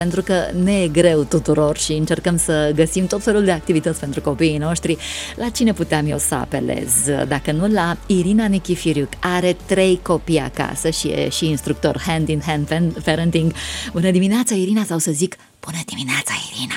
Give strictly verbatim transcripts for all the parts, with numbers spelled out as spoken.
Pentru că ne e greu tuturor și încercăm să găsim tot felul de activități pentru copiii noștri. La cine puteam eu să apelez? Dacă nu la Irina Nichifiriuc. Are trei copii acasă și e și instructor hand-in-hand parenting. Bună dimineața, Irina, sau să zic bună dimineața, Irina!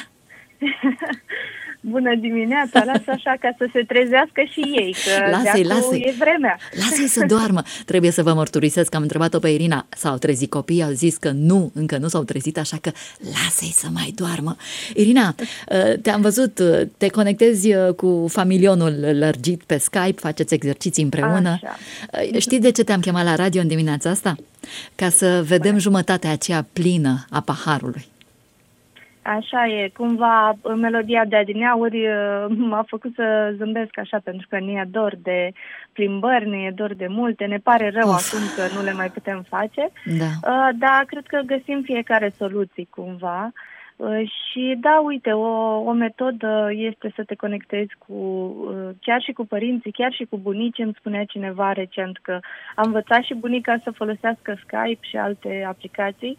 Bună dimineața, lasă așa ca să se trezească și ei, că lasă-i, lasă-i. E vremea. Lasă-i să doarmă. Trebuie să vă mărturisesc că am întrebat-o pe Irina, s-au trezit copiii, au zis că nu, încă nu s-au trezit, așa că lasă-i să mai doarmă. Irina, te-am văzut, te conectezi cu familionul lărgit pe Skype, faceți exerciții împreună. Așa. Știi de ce te-am chemat la radio în dimineața asta? Ca să vedem jumătatea aceea plină a paharului. Așa e, cumva melodia de adineauri m-a făcut să zâmbesc așa, pentru că ne e dor de plimbări, ne e dor de multe, ne pare rău of. acum că nu le mai putem face, da. uh, dar cred că găsim fiecare soluții cumva. Uh, și da, uite, o, o metodă este să te conectezi cu, uh, chiar și cu părinții, chiar și cu bunici. Îmi spunea cineva recent că a învățat și bunica să folosească Skype și alte aplicații.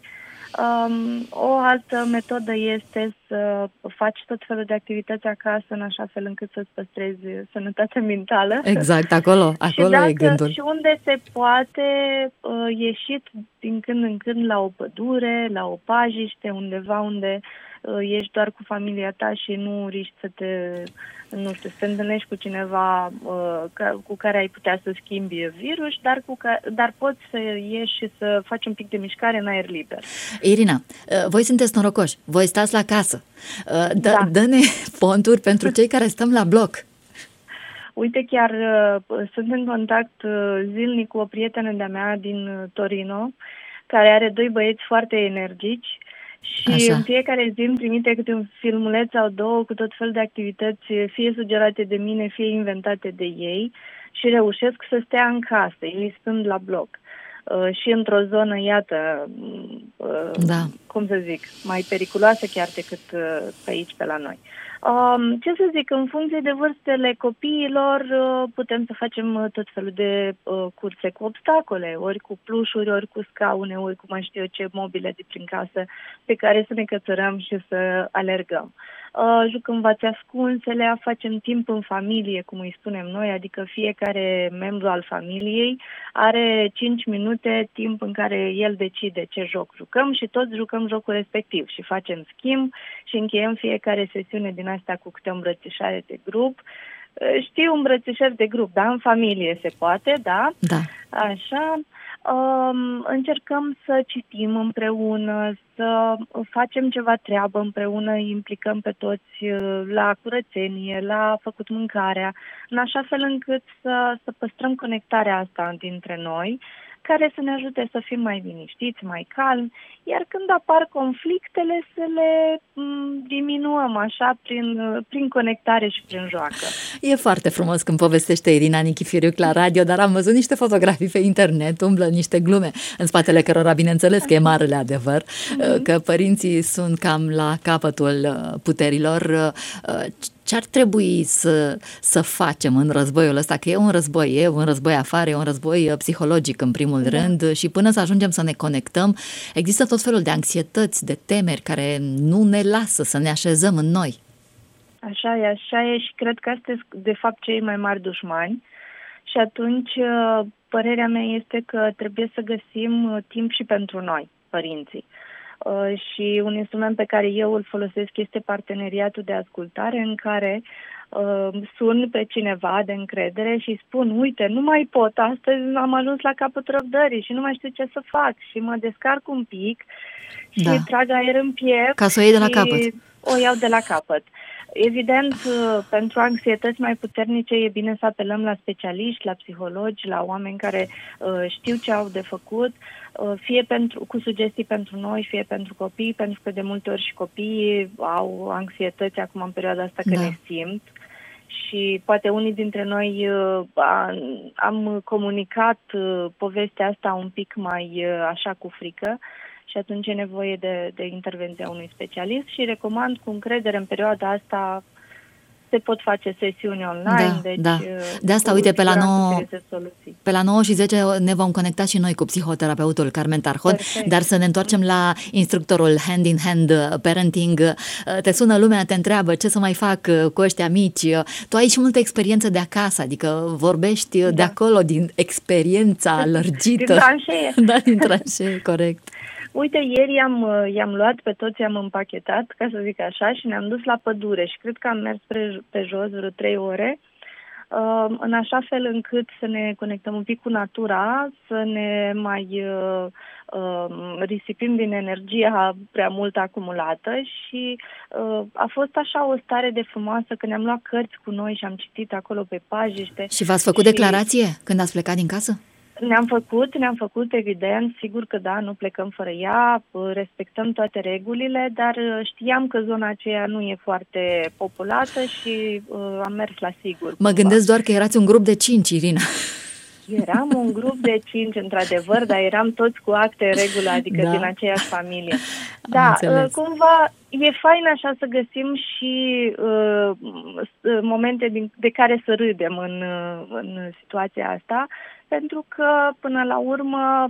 Um, o altă metodă este să faci tot felul de activități acasă în așa fel încât să-ți păstrezi sănătatea mentală. Exact, acolo, acolo și dacă, e gândul. Și unde se poate, uh, ieșit din când în când la o pădure, la o pajiște, undeva unde uh, ești doar cu familia ta și nu riști să te, nu știu, să te întâlnești cu cineva uh, ca, cu care ai putea să schimbi virus, dar, cu ca, dar poți să ieși și să faci un pic de mișcare în aer liber. Irina, voi sunteți norocoși, voi stați la casă. Dă, da. Dă-ne fonturi pentru cei care stăm la bloc. Uite, chiar uh, sunt în contact uh, zilnic cu o prietenă de-a mea din uh, Torino, care are doi băieți foarte energici și Așa. În fiecare zi îmi trimite câte un filmuleț sau două cu tot fel de activități, fie sugerate de mine, fie inventate de ei, și reușesc să stea în casă, ei stând la bloc. Uh, și într-o zonă, iată, uh, da. cum să zic, mai periculoasă chiar decât uh, pe aici, pe la noi. Um, ce să zic, în funcție de vârstele copiilor uh, putem să facem uh, tot felul de uh, curse cu obstacole, ori cu plușuri, ori cu scaune, ori cu mai știu eu ce mobile de prin casă pe care să ne cățărăm și să alergăm. Uh, jucăm vați ascunsele, facem timp în familie, cum îi spunem noi, adică fiecare membru al familiei are cinci minute timp în care el decide ce joc jucăm și toți jucăm jocul respectiv și facem schimb și încheiem fiecare sesiune din asta cu câte o îmbrățișare de grup. Uh, știu îmbrățișări de grup, da? În familie se poate, da? Da. Așa. Um, încercăm să citim împreună, să facem ceva treabă împreună, îi implicăm pe toți uh, la curățenie, la făcut mâncarea, în așa fel încât să, să păstrăm conectarea asta dintre noi, care să ne ajute să fim mai liniștiți, mai calmi, iar când apar conflictele să le m, diminuăm așa prin, prin conectare și prin joacă. E foarte frumos când povestește Irina Nichifiriuc la radio, dar am văzut niște fotografii pe internet, umblă niște glume, în spatele cărora bineînțeles că e marele adevăr, mm-hmm. că părinții sunt cam la capătul puterilor. Ce ar trebui să, să facem în războiul ăsta? Că e un război, e un război afară, e un război psihologic în primul da. rând și până să ajungem să ne conectăm, există tot felul de anxietăți, de temeri care nu ne lasă să ne așezăm în noi. Așa e, așa e și cred că astea sunt de fapt cei mai mari dușmani și atunci părerea mea este că trebuie să găsim timp și pentru noi, părinții. Uh, și un instrument pe care eu îl folosesc este parteneriatul de ascultare, în care uh, sun pe cineva de încredere și spun, uite, nu mai pot, astăzi am ajuns la capătul răbdării și nu mai știu ce să fac și mă descarc un pic și da. trag aer în piept. Ca să o iei de la capăt. O iau de la capăt. Evident, pentru anxietăți mai puternice e bine să apelăm la specialiști, la psihologi, la oameni care uh, știu ce au de făcut, uh, fie pentru, cu sugestii pentru noi, fie pentru copii, pentru că de multe ori și copiii au anxietăți acum în perioada asta că da. ne simt. Și poate unii dintre noi uh, am comunicat uh, povestea asta un pic mai uh, așa cu frică. Și atunci e nevoie de, de intervenția unui specialist și recomand cu încredere în perioada asta se pot face sesiuni online, Da, deci da. De asta, uite, pe la nouă, soluții. pe la nouă și zece ne vom conecta și noi cu psihoterapeutul Carmen Tarhon, Perfect. dar să ne întoarcem la instructorul Hand in Hand Parenting. Te sună lumea, te întreabă ce să mai fac cu ăștia mici. Tu ai și multă experiență de acasă, adică vorbești da. de acolo, din experiența lărgită. Din tranșee. Da, din tranșee, corect. Uite, ieri i-am, i-am luat pe toți, i-am împachetat, ca să zic așa, și ne-am dus la pădure și cred că am mers pe, pe jos vreo trei ore, uh, în așa fel încât să ne conectăm un pic cu natura, să ne mai uh, uh, risipim din energia prea mult acumulată și uh, a fost așa o stare de frumoasă că ne-am luat cărți cu noi și am citit acolo pe pajiște. Și v-ați făcut și... declarație când ați plecat din casă? Ne-am făcut, ne-am făcut, evident, sigur că da, nu plecăm fără ea, respectăm toate regulile, dar știam că zona aceea nu e foarte populată și uh, am mers la sigur. Mă cumva. Gândesc doar că erați un grup de cinci, Irina. Eram un grup de cinci, într-adăvăr, dar eram toți cu acte în regulă, adică da. din aceeași familie. Da, uh, cumva e fain așa să găsim și uh, momente din, de care să râdem în, în situația asta, pentru că, până la urmă,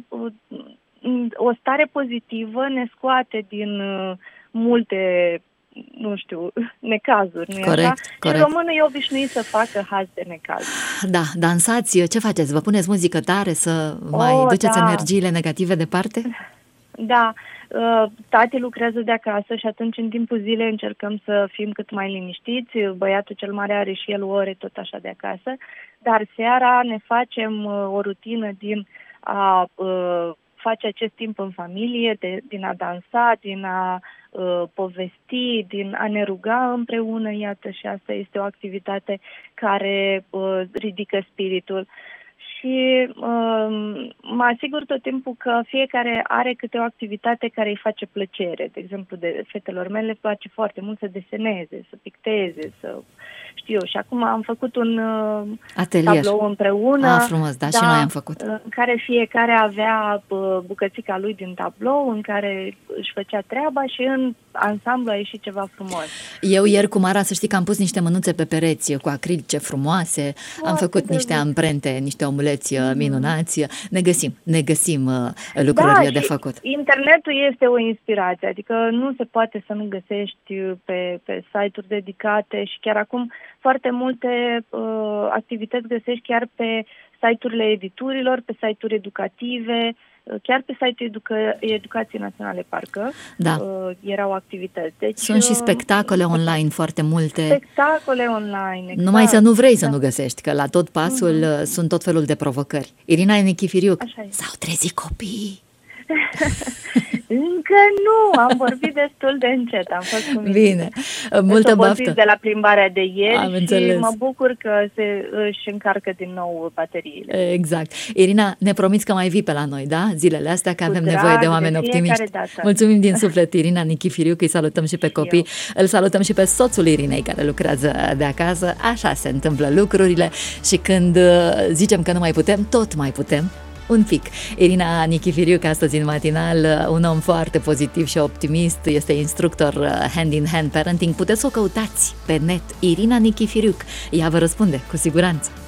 o stare pozitivă ne scoate din multe, nu știu, necazuri, nu-i corect, așa? corect. Și românul e obișnuit să facă haz de necaz. Da, dansați, ce faceți? Vă puneți muzică tare să mai oh, duceți da. energiile negative departe? Da, tati lucrează de acasă și atunci în timpul zilei încercăm să fim cât mai liniștiți. Băiatul cel mare are și el o ore tot așa de acasă, dar seara ne facem o rutină din a face acest timp în familie, de, din a dansa, din a uh, povesti, din a ne ruga împreună, iată, și asta este o activitate care uh, ridică spiritul. Și uh, mă asigur tot timpul că fiecare are câte o activitate care îi face plăcere. De exemplu, de fetelor mele le place foarte mult să deseneze, să picteze, să știu. Și acum am făcut un uh, tablou împreună. Ah, frumos, da, da, și noi am făcut. În care fiecare avea uh, bucățica lui din tablou, în care își făcea treaba și în ansamblu a ieșit ceva frumos. Eu ieri cu Mara, să știi că am pus niște mânuțe pe pereți cu acrilice frumoase, oh, am făcut niște bine. amprente, niște omuleți mm-hmm. minunați, ne găsim, ne găsim uh, lucruri da, de făcut. Internetul este o inspirație, adică nu se poate să nu găsești pe, pe site-uri dedicate și chiar acum foarte multe uh, activități găsești chiar pe site-urile editurilor, pe site-uri educative, chiar pe site-ul Educa- Educației Naționale, parcă, da. uh, erau activități. Deci, sunt și spectacole uh, online foarte multe. Spectacole online, exact. Numai să nu vrei da. să nu găsești, că la tot pasul uh-huh. sunt tot felul de provocări. Irina Nichifiriuc, s-au trezit copiii? Încă nu, am vorbit destul de încet, am fost cu mine. Bine, multă baftă. De la plimbarea de ieri am și înțeles. Mă bucur că se își încarcă din nou bateriile. Exact. Irina, ne promiți că mai vii pe la noi, da? Zilele astea, că cu avem drag, nevoie de oameni optimiști. Dată. Mulțumim din suflet, Irina Nichifiriuc, îi salutăm și pe copii, eu. Îl salutăm și pe soțul Irinei care lucrează de acasă. Așa se întâmplă lucrurile și când zicem că nu mai putem, tot mai putem. Un pic. Irina Nichifiriuc, astăzi în matinal, un om foarte pozitiv și optimist, este instructor Hand in Hand Parenting. Puteți să o căutați pe net, Irina Nichifiriuc. Ea vă răspunde, cu siguranță.